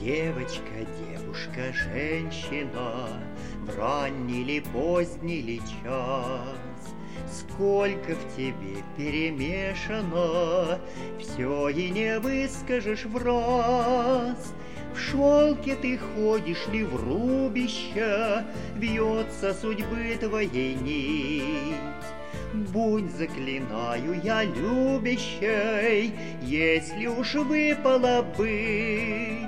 Девочка, девушка, женщина, в ранний или поздний ли час, сколько в тебе перемешано, все и не выскажешь враз. В шелке ты ходишь ли в рубище, вьется судьбы твоей нить. Будь, заклинаю я, любящей, если уж выпало быть.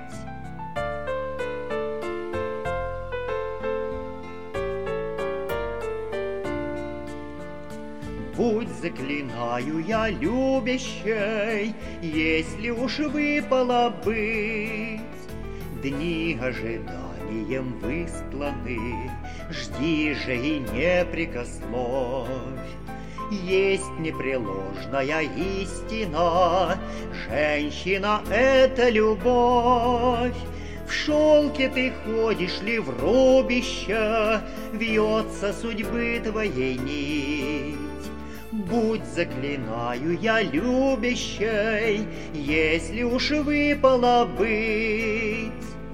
Будь, заклинаю я, любящей, если уж выпало быть. Дни ожиданием выстланы, жди же и не прикословь. Есть непреложная истина, женщина — это любовь. В шелке ты ходишь ли в рубище, вьется судьбы твоей нить. Будь, заклинаю я, любящей, если уж выпало быть.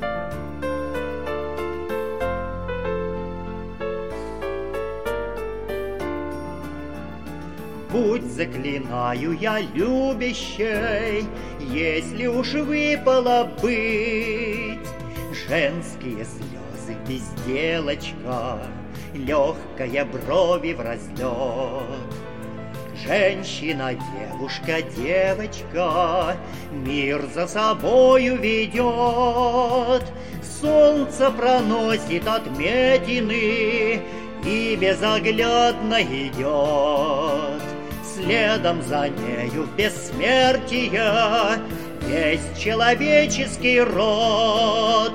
Будь, заклинаю я, любящей, если уж выпало быть. Женские слезы, безделочка, легкая брови в разлет. Женщина, девушка, девочка, мир за собою ведет. Солнце проносит отметины и безоглядно идет. Следом за нею в бессмертие весь человеческий род.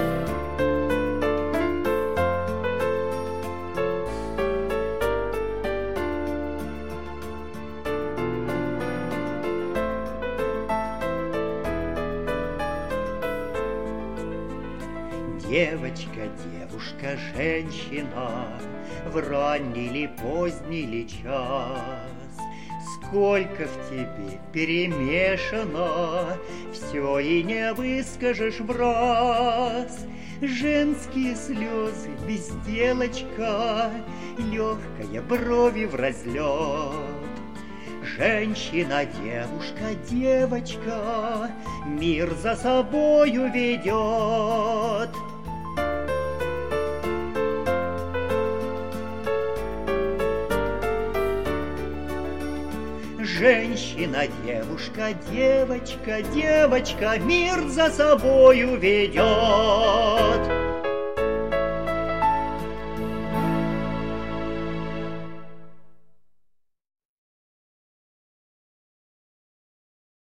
Девочка, девушка, женщина, в ранний или поздний ли час, сколько в тебе перемешано, все и не выскажешь враз. Женские слезы, безделочка, легкая брови в разлет. Женщина, девушка, девочка, мир за собою ведет. Женщина, девушка, девочка, девочка, мир за собою ведет.